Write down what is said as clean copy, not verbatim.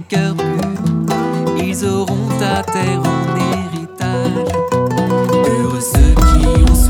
cœur pur, ils auront ta terre en héritage. Heureux ceux qui ont